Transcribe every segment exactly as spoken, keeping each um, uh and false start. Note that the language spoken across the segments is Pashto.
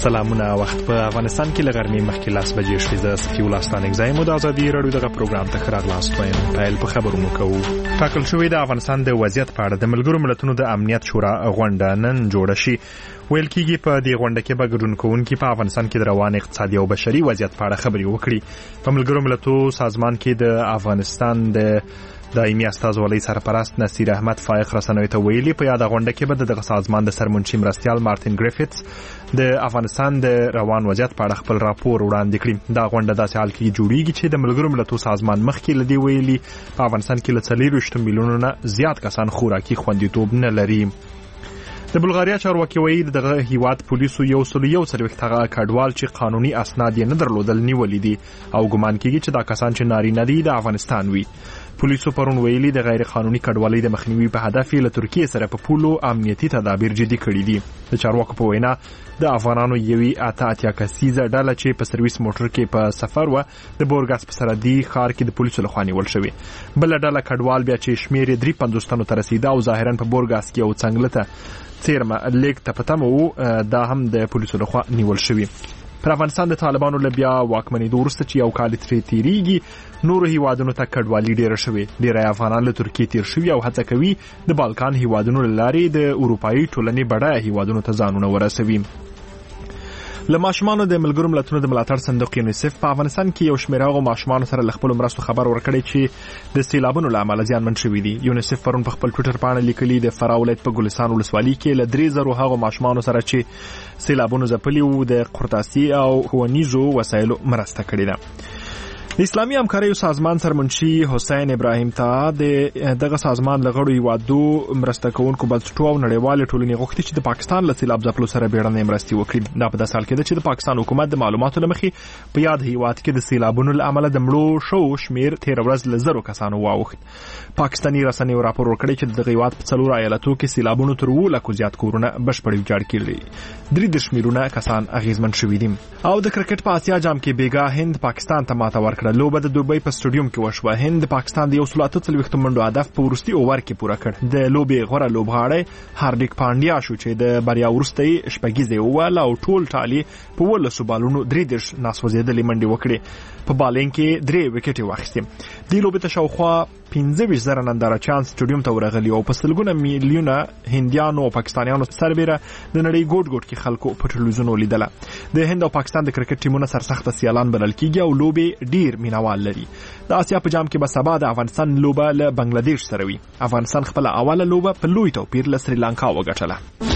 سلامونه. وخت په افغانستان کې لغرمې مخکې لاس بجې شوې. د صفي ولستان اگزایم د ازادي رادیو دغه پروګرام ته خراغلاست وایم. پیل په خبرونو کوو. ټاکل شوې د افغانستان د وضعیت په اړه د ملګرو ملتونو د امنیت شورا غونډه نن جوړه شي. ویل کېږي په دې غونډه کې به ګډون کوونکي په افغانستان کې د روان اقتصادي او بشري وضعیت په اړه خبرې وکړي. په ملګرو ملتونو سازمان کې د افغانستان د دایمي استازولۍ سرپرست نصیر احمد فائق رسنوي ته ویلي په یاد غونډه کې به دغه سازمان د سرمنشي مرستیال مارټین ګریفټس د افغانستان د روان وضعیت په اړه خپل راپور وړاندې کړي. دا غونډه داسې حال کې جوړیږي چې د ملګرو ملتونو سازمان مخکې لدی ویلي په افغانستان کې له څلور ویشت میلیونو نه زیات کسان خوراکي خوندیتوب نه لري. د بلغاریا چارواکي وایي دغه هیواد پولیسو یو سل یو څلوېښت هغه کډوال چې قانوني اسناد یې نه درلودل نیولي دي او ګمان کېږي چې دا کسان چې نارینه دي د افغانستان وي. پولیسو پرون ویلي د غیر قانوني کډوالۍ د مخنیوي په هدف له ترکیه سره په پولو امنیتي تدابیر جدي کړي دي. د چارواکو په وینا د افغانانو یوې اته اتیا کسیزه ډله چې په سرویس موټر کې په سفر و د بورګاس په سرحدي ښار کې د پولیسو لخوا نیول شوې. بل ډله کډوال بیا چې شمیر یې درې پنځوس تنو ته رسیده او ظاهرا په بورګاس کې او څنګلته څیرمه لیک ته پتم وو دا هم د پولیسو لخوا نیول شوی. پر افغانستان د طالبانو له بیا واکمنېدو وروسته چې یو کال ترې تیریږي نورو هیوادونو ته کډوالي ډیره شوې. ډیری افغانان له ترکیې تیر شوي او هڅه کوي د بالکان هیوادونو له لارې د اروپایي ټولنې بډایه هیوادونو ته ځانونه ورسوي. له ماشومانو د ملګرو ملتونو د ملاتړ صندوق یونیسف په افغانستان کې یو شمېر هغو ماشومانو سره له خپلو مرستو خبر ورکړی چې د سیلابونو له امله زیانمن شوي دي. یونیسف پرون په خپل ټویټر پاڼه لیکلي د فراه ولایت په ګلستان ولسوالۍ کې له درې زرو هغو ماشومانو سره چې سیلابونو ځپلي وو د قرطاسي او ښوونیزو وسایلو مرسته کړې ده. د اسلامي همکاریو سازمان سرمنشي حسین ابراهیم ته د دغه سازمان له غړو هیوادو مرسته کوونکو بنسټونو او نړیوالې ټولنې غوښتي چې د پاکستان له سیلاب ځپلو سره بیړنۍ مرستې وکړي. دا په داسې حال کې ده چې د پاکستان حکومت د معلوماتو له مخې په یاد هیواد کې د سیلابونو له امله د مړو شوو شمیر تېره ورځ له زرو کسانو واوښت. پاکستاني رسنیو راپور ورکړی چې دغه هیواد په څلورو ایالتو کې سیلابونو تر اووه لکو زیات کورونه بشپړ ویجاړ کړي. درې دېرش میلیونه کسان اغېزمن شوي دي. او د کرکټ په اسیا جام کې بیګا هند پاکستان ته ماته ورکړه. لوبه د دوبۍ په سټډیوم کې وشوه. هند د پاکستان د یو سل اته څلوېښت منډو هدف په وروستي اوور کې پوره کړ. د لوبې غوره لوبغاړی هاردیک پانډیا شو چې د بریا وروسته یې شپږیزه ووهله او ټول ټالي په اوولسو بالونو درې دېرش ناسوځېدلې منډې وکړې. په بالینګ کې درې وکټې واخیستې. دې لوبې ته شاوخوا پنځه ویشت زره نندارچیان سټډیوم ته ورغلي او په سلګونه میلیونه هندیانو او پاکستانیانو سربېره د نړۍ ګوټ ګوټ کې خلکو په ټلویزیون ولیدله. د هند او پاکستان د کرکټ ټیمونه سرسخته سیالان بلل کېږي او لوبې ډیر مینوال لري. د اسیا په جام کې به سبا د افغانستان لوبه له بنگلاديش سره وي. افغانستان خپل اوله لوبه په لوی توپیر له سریلانکا وګټله.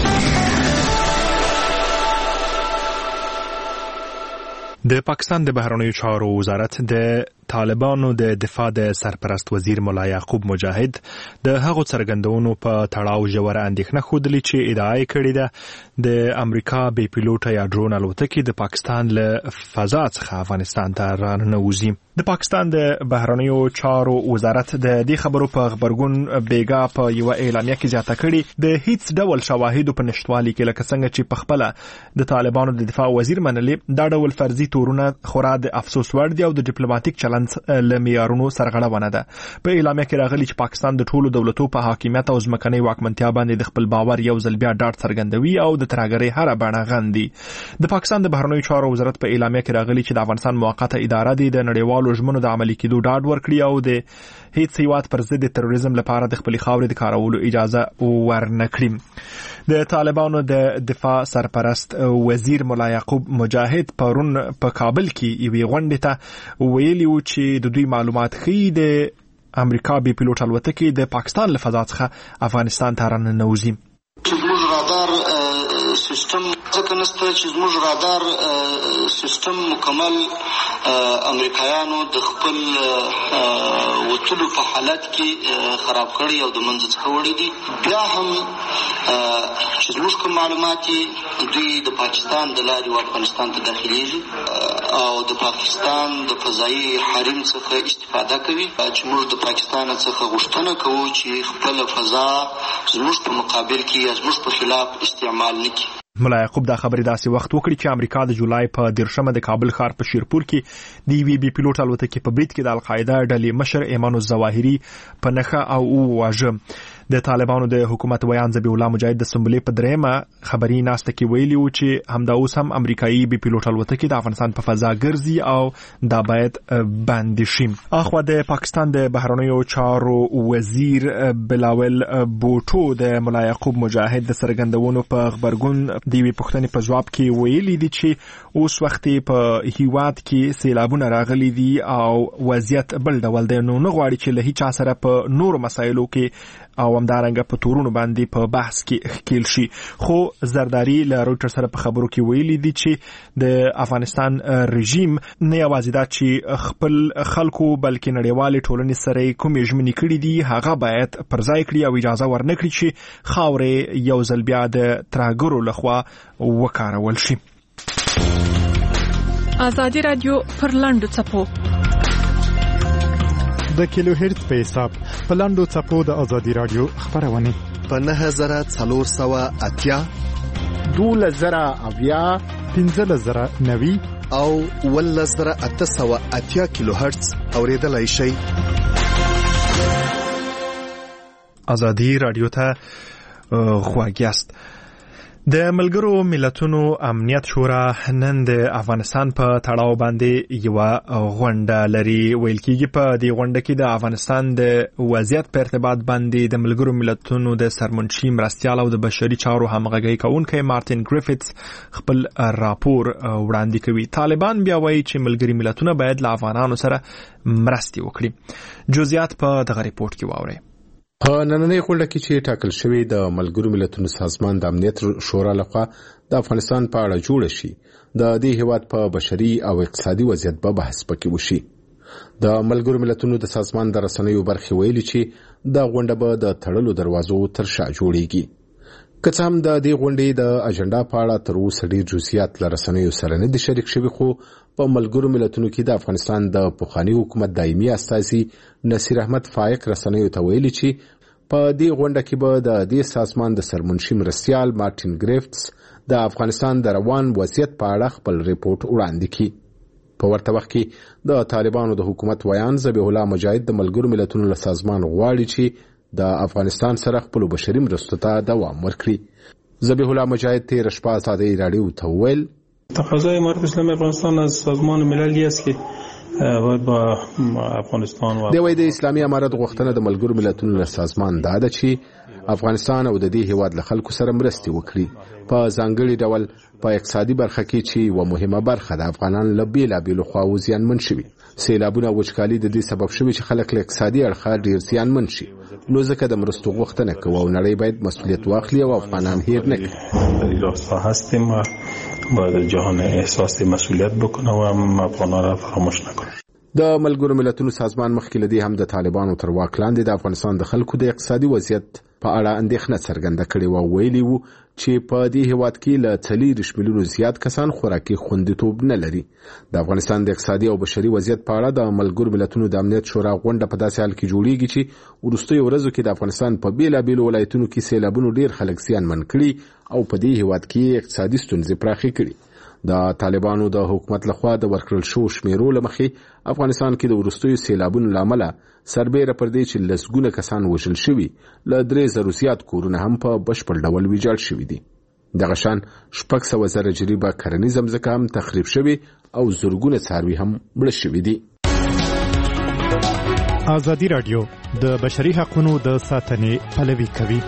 د پاکستان د بهرنیو چارو وزارت د طالبانو د دفاع د سرپرست وزیر مولا یعقوب مجاهد د هغو څرګندونو په تړاو ژوره اندېښنه ښودلې چې ادعا یې کړې ده د امریکا بې پیلوټه یا ډرون الوتکې د پاکستان له فضا څخه افغانستان ته راننوځي. د پاکستان د بهرنیو چارو وزارت د دې خبرو په خبرګون بیګا په یو اعلامیه کې زیاته کړې د هیڅ ډول شواهدو په نشټوالي کې لکه څنګه چې په خپل د طالبانو د دفاع وزیر منلې دا ډول فرضي تورونه خورا د افسوس وړ دي او د ډیپلوماټیک چلند له معیارونو سرغړونه ده. په اعلامیه کې راغلي چې پاکستان د ټولو دولتو په حاکمیت او ځمکنۍ واکمنتیا باندې د خپل باور یو ځل بیا ډاډ څرګندوي او د ترهګرۍ هره بڼه غندي. د پاکستان د بهرنیو چارو وزارت په اعلامیه کې راغلي چې د افغانستان موقته اداره د نړیوالو ژمنو د عملي کېدو ډاډ ورکړي او د هیڅ هیواد پر ضد تروریزم لپاره د خپل خاورې د کارولو اجازه ورنکړي. د طالبانو د دفاع سرپرست وزیر مولا یعقوب مجاهد پرون په کابل کې یوې غونډې ته ویلي و چې د دوی معلومات ښیي د امریکا بې پیلوټ الوتکې د پاکستان له فضا څخه افغانستان ته راننوځي. زموږ رادار سیستم ځکه نشته چې زموږ رادار سیستم مکمل امریکایانو د خپل وتلو په حالت کې خراب کړي او د منځ څخه وړي دي. بیا هم چې زموږ کوم معلومات دوی د پاکستان د لارې و افغانستان ته داخليږي او د پاکستان د فضایي حریم څخه استفاده کوي چې موږ د پاکستان څخه غوښتنه کوو چې خپل فضا زموږ په مقابل کې یا زموږ په خلاف استعمال نکړي. مولا یعقوب دا خبرې داسې وخت وکړي چې امریکا د جولای په دیرشمه د کابل ښار په شیرپور کې د یوې بې پیلوټ الوتکې په برید کې د القاعده ډلې مشر ایمان الظواهري په نښه او وواژه. د طالبانو د حکومت ویان ذبیح الله مجاهد د سمبولې په درېمه خبري ناسته کې ویلي و چې همدا اوس هم امریکایي بي پیلوټ الوتکې د افغانستان په فضا ګرځي او دا باید بند شي. اخوا د پاکستان د بهرنیو چارو وزیر بلاول بوټو د ملا یعقوب مجاهد د سرګندونو په خبرګون د وی پښتنې په جواب کې ویلي دي چې اوس وخت په هیواد کې سیلابونه راغلي دي او وضعیت بل ډول دی، نو نه غواړي چې له هیڅ سره په نورو مسایلو کې او همدارنګه په تورونو باندې په بحث کې ښکیل شي. خو زرداری له رويټر سره په خبرو کې ویلي دي چې د افغانستان رژیم نه یوازې دا چې خپل خلکو بلکې نړیوال ټولنې سره کومې ژمنې کړې دي هغه باید پر ځای کړي او اجازه ورنکړي چې خاورې یو ځل بیا د ترهګرو لخوا وکارول شي. آزادی رادیو پر لاندو څپو د کیلو هرتز په حساب په لاندو څپو د آزادی رادیو خبرونه په نه زره څلور سوه اتیا دوله زره اویا پنځه زره نوي او اوله زره اته سوه اتیا کیلو هرتز اوریدلای شئ. آزادی رادیو ته خواږیاست. د ملګرو ملتونو امنیت شورا نن د افغانستان په تړاو باندې یو غونډه لري. ویل کېږي په دې غونډه کې د افغانستان د وضعیت په ارتباط باندې د ملګرو ملتونو د سرمنشي مرستیال او د بشري چارو همغږي کوونکی مارټین ګریفټس خپل راپور وړاندې کوي. طالبان بیا وایي چې ملګري ملتونه باید له افغانانو سره مرستې وکړي. جزئیات په دغه ریپورت کې واورئ. په نننۍ غونډه کې چې ټاکل شوی د ملګرو ملتونو سازمان د امنیت شورا لخوا د افغانستان په اړه جوړ شي، د دې هیواد په بشري او اقتصادي وضعیت په بحث پکې وشي. د ملګرو ملتونو د سازمان د رسنیو برخې ویلي چې د غونډه به د تړلو دروازو تر شا جوړیږي. که څه هم د دې غونډې د اجنډا په اړه تر اوسه ډېر جزئیات له رسنیو سره نه دي شریک شوي، خو په ملګرو ملتونو کې د افغانستان د پخواني حکومت دایمي استازي نصیر احمد فائق رسنیو ته ویلي چې په دې غونډه کې به د دې سازمان د سرمنشي مرستیال مارټین ګریفټس د افغانستان د روان وضعیت په اړه خپل ریپورت وړاندې کړي. په ورته وخت کې د طالبانو د حکومت ویان ذبیح الله مجاهد د ملګرو ملتونو له سازمان غواړي چې د افغانستان سره خپل بشري مرستو ته دوام ورکړي. ذبیح الله مجاهد تیر شپه آزادی رادیو ته ویل تقاضای امارت اسلامی افغانستان از سازمان ملل است که باید با افغانستان و د اسلامي امارت غوښتنه د ملګرو ملتونو له سازمان دا ده چې افغانستان او د دې هیواد له خلکو سره مرستې وکړي، په ځانګړي ډول په اقتصادي برخه کې چې یوه مهمه برخه د افغانان له بېلابېلو خواو زیانمن شوي. سیلابونه او وچکالي د دې سبب شوي چې خلک له اقتصادي اړخه ډېر زیانمن شي، نو ځکه د مرستو غوښتنه کوو او نړۍ باید مسؤلیت واخلي او افغانان هیر نه کړي. باید جهان احساس مسئولیت بکنه و هم افغانان را فراموش نکنه. د ملګرو ملتونو سازمان مخکې لدی هم د طالبانو تر واک لاندې د افغانستان د خلکو د اقتصادي وضعیت په اړه اندېښنه څرګنده کړې و. ویلي وو چې په دې هیواد کې له څلور میلیونو زیات کسان خوراکي خوندیتوب نه لري. د افغانستان د اقتصادي او بشري وضعیت په اړه د ملګرو ملتونو د امنیت شورا غونډه په داسې حال کې جوړیږي چې وروستیو ورځو کې د افغانستان په بیلابېلو ولایتونو کې سیلابونو ډېر خلک زیانمن کړي او په دې هیواد کې اقتصادي ستونزې پراخې کړي. د طالبانو د حکومت لخوا د ورکړل شو شمیرو لمخې افغانستان کې د وروستیو سیلابونو لامل سربېره پر دې چې لسګونه کسان وژل شوي، له درې زرو زیات کورونه هم په بشپړ ډول ویجاړ شوي دي. دغه شان شپږ سوه زره جریبه کرنیز ځمکه هم تخریب شوي او زرګونه څاروي هم مړه شوي دي. آزادی رادیو د بشري حقوقو د ساتنې پلوي کوي.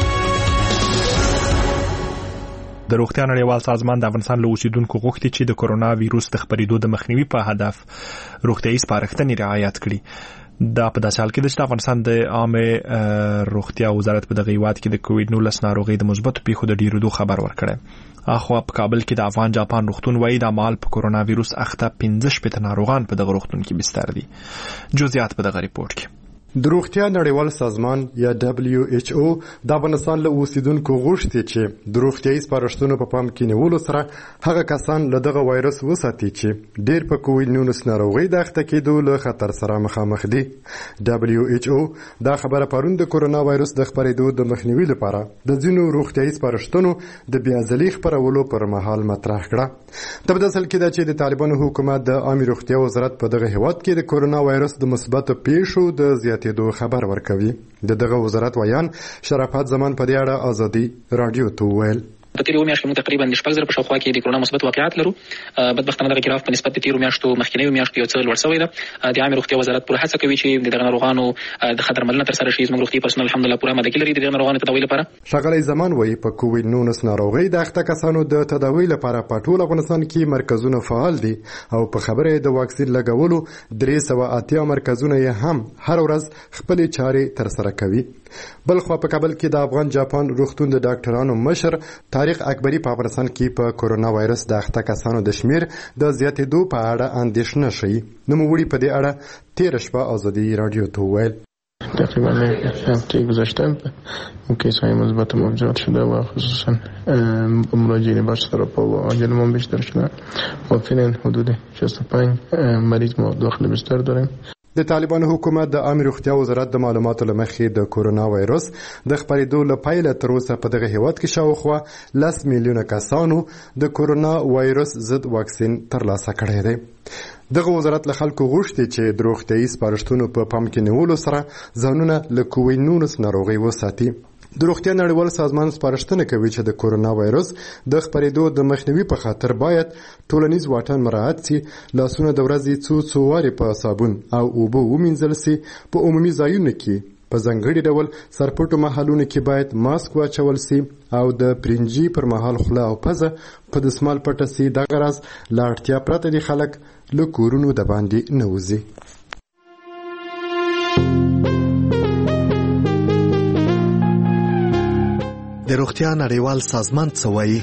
د روغتیا نړیوال سازمان د افغانستان له اوسیدونکو غوښتي چې د کورونا ویروس د خپرېدو د مخنیوي په هدف روغتیايي سپارښتنې رعایت کړي. دا په داسې حال کې ده چې د افغانستان د عامه روغتیا وزارت په دغه هیواد کې د کووډ نولس ناروغۍ د مثبتو پیښو د ډېرېدو خبر ورکړی. اخوا په کابل کې د افغان جاپان روغتون وایي د مال په کورونا ویروس اخته پنځه شپېته ناروغان په دغه روغتون کې بستر دي. جزئیات په دغه ریپورت کې. د روغتیا نړیوال سازمان یا دبلیو ایچ او د افغانستان له اوسیدونکو غوښتي چې د روغتیايي سپارښتنو په پام کې نیولو سره هغه کسان له دغه وایرس وساتي چې ډېر په کووډ نولس ناروغۍ د اخته کېدو له خطر سره مخامخ دي. دبلیو ایچ او دا خبره پرون د کورونا وایرس د خپرېدو د مخنیوي لپاره د ځینو روغتیايي سپارښتنو د بیا ځلي خپرولو پر مهال مطرح کړه. د بدل کې دا چې د طالبانو حکومت د عامه روغتیا وزارت په دغه هیواد کې د کورونا وایرس د مثبت پیښو د زیات زیاتېدو خبر ورکوي. د دغه وزارت ویان شرافت زمان په دې اړه ازادي رادیو ته وویل په تیرو میاشتو موږ تقریبا د شپږ زره په شاوخوا کې د کرونا مثبت واقعات لرو. بدبختانه دغه ګراف په نسبت د تیرو میاشتو مخکینیو میاشتو یو څه لوړ شوی ده. د عامه روغتیا وزارت پوره هڅه کوي چې دغه ناروغانو د خطر ملنه تر سره شي. زموږ روغتي پرسونل الحمدلله پوره آمادګي لري د دغه ناروغانو تداوی لپاره. ښاغلی زمان وایي په کووډ نولس ناروغۍ د اخته کسانو د تداوی لپاره په ټول افغانستان کې مرکزونه فعال دي او په خبره د واکسین لګولو درې سوه اتیا مرکزونه یې هم هر ورځ خپلې چارې ترسره کوي. بلخوا په کابل کې د افغان جاپان روغتون د ډاکټرانو مشر طارق اکبري په افغانستان کې په کورونا وایرس د اخته کسانو د شمیر د زیاتېدو په اړه اندېښنه ښیي. نوموړي په دې اړه تېره شپه ازادي رادیو ته وویل تقریبا هفته گذشته کیس‌های مثبت موجود شده و خصوصا مراجعین بیشتر و عاجل ما بیشتر شده و فعلا حدود شصت و پنج مریض ما داخل بستر داریم. د طالبانو حکومت د عامه روغتیا وزارت د معلوماتو له مخې د کورونا وایرس د خپرېدو له پیله تر اوسه په دغه هیواد کې شاوخوا لس میلیونه کسانو د کورونا وایرس ضد واکسین ترلاسه کړی دی. دغه وزارت له خلکو غوښتي چې د روغتیایي سپارښتنو په پام کې نیولو سره ځانونه له کووډ نولس ناروغۍ وساتي. د روغتیا نړیوال سازمان سپارښتنه کوي چې د کورونا وایرس د خپرېدو د مخنیوي په خاطر باید ټولنیز واټن مراعات شي، لاسونه د ورځې څو څو وارې په صابون او اوبه ومینځل شي، په عمومي ځایونو کې په ځانګړي ډول سرپټو محلونو کې باید ماسک واچول شي او د پرنجي پر مهال خوله او پزه په دسمال پټه شي. دغه راز له اړتیا پرته د خلک له کورونو د باندې نه وځي. د روغتیا نړیوال سازمان څه وایي؟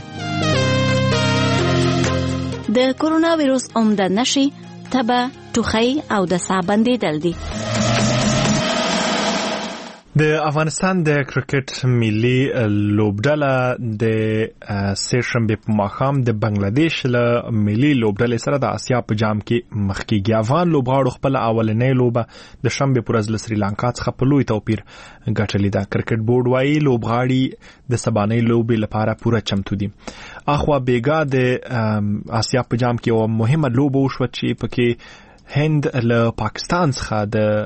د کورونا ویروس عمده نښې تبه، ټوخی او د ساه بندېدل دي. د افغانستان د کرکټ ملي لوبډله د سه شنبه په ماښام د بنگلاديش له ملي لوبډلې سره د اسیا په جام کې مخ کېږي. افغان لوبغاړو خپل اولنۍ لوبه د شنبه پر ورځ له سریلانکا څخه په لوی توپیر ګټلې ده. کرکټ بورډ وايي لوبغاړي د سبانۍ لوبې لپاره پوره چمتو دي. اخوا بیګا د اسیا په جام کې یو مهمه لوبه وشوه چې پکې هند له پاکستان څخه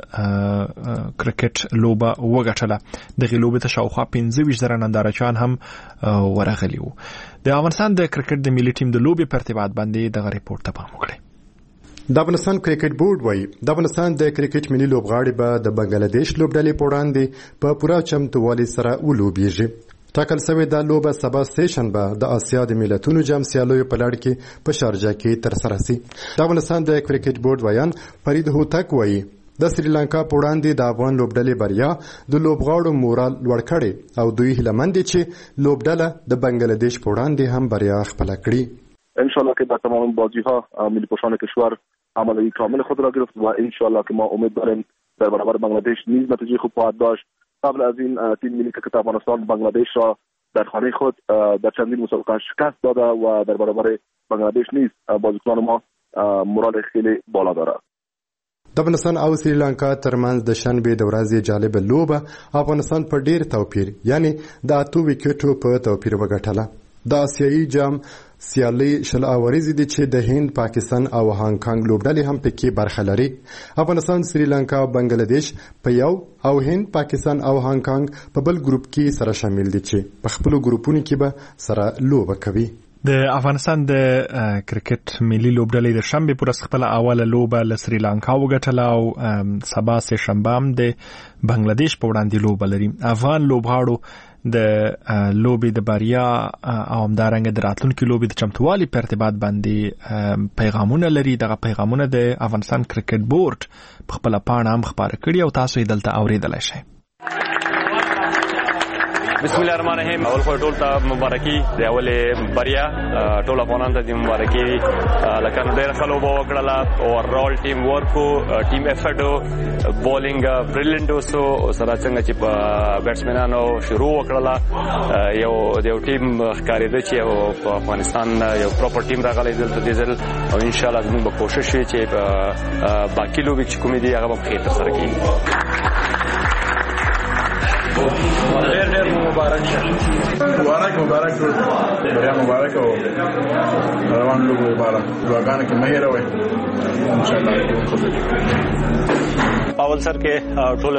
د کرکټ لوبه وګټله. دغه لوبه ته شاوخوا پنځه ویشت زره نندارچیان هم ورغلي وو. د افغانستان د کرکټ د ملي ټیم د لوبې په ارتباط باندې دغه ریپورت ته پام وکړئ. د افغانستان کرکټ بورډ وایي د افغانستان د کرکټ ملي لوبغاړي به د بنگلاديش لوبډلې په وړاندې په پوره چمتووالي سره ولوبېږي. ټاکل شوې دا لوبه سبا سه شنبه د اسیا د ملتونو جام سیالیو په لړ کې په شارجه کې ترسره شي. د افغانستان د کرکټ بورډ ویان فرید هوتک وایي د سریلانکا په وړاندې د افغان لوبډلې بریا د لوبغاړو مورال لوړ کړي او دوی هیلهمند دي چې لوبډله د بنگلاديش په وړاندې هم بریا خپله کړي. انشالله که در تمام بازی‌ها ملی پوشان کشور عملی کامل خود را گرفت و انشالله که ما امید داریم در برابر بنگلاديش نیز نتیجه خوب خواهد داشت. قبل از این تیم ملی کرکت افغانستان بنگلاديش را در خانه خود در چندین مسابقه شکست داده و در برابر بنگلاديش نیز بازیکنان ما مورال خیلی بالا داره. د افغانستان او سریلانکا ترمنځ د شنبه د ورځې جالب لوبه افغانستان په ډیر توپیر یعنی د اتو وکټو په توپیر وګټله. د آسیایي جام سیالي شل اوریزې دي چې د هند، پاکستان او هانګ کانګ لوبډلې هم پکې برخه لري. افغانستان، سریلانکا او بنگلاديش په یو او هند، پاکستان او هانګ کانګ په بل ګروپ کې سره شامل دي چې په خپل ګروپونو کې به سره لوبه کوي. د افغانستان د کرکټ ملي لوبډلې د شنبه پر ورځ خپل اوله لوبه له سریلانکا وګټله او سبا سه شنبه هم د بنگلاديش په وړاندې لوبه لري. افغان لوبغاړو د لوبې د بریا او همدارنګه د راتلونکي لوبې د چمتووالي په ارتباط باندې پیغامونه لري. دغه پیغامونه د افغانستان کرکټ بورډ په خپله پاڼه هم خپاره کړي او تاسو یې دلته اوریدلی شئ. بسم الله الرحمن الرحیم. اول خو ټول ته مبارکي د اولې بریا ټول افغانانو ته د مبارکي لکه ډېر ښه لوبه وکړله. اوورال ټیم ورکو، ټیم افرټ، بولینګ بریلینټ وسو سره څنګه چې په بیټسمنانو شروع وکړله. یو د یو ټیم ښکارېده چې په افغانستان یو پراپر ټیم راغلی دلته دې ځل او انشاءالله زموږ به کوشش وي چې په باقي لوبې چې کومې دي هغه به په خیر ترسره کېږي. ډېر ډېر مبارک شه. مبارک مبارک ټول بریا مبارک او روان لوبو لپاره دعاګانې کې مه هېروئ. انشاءالله اول سر کې ټول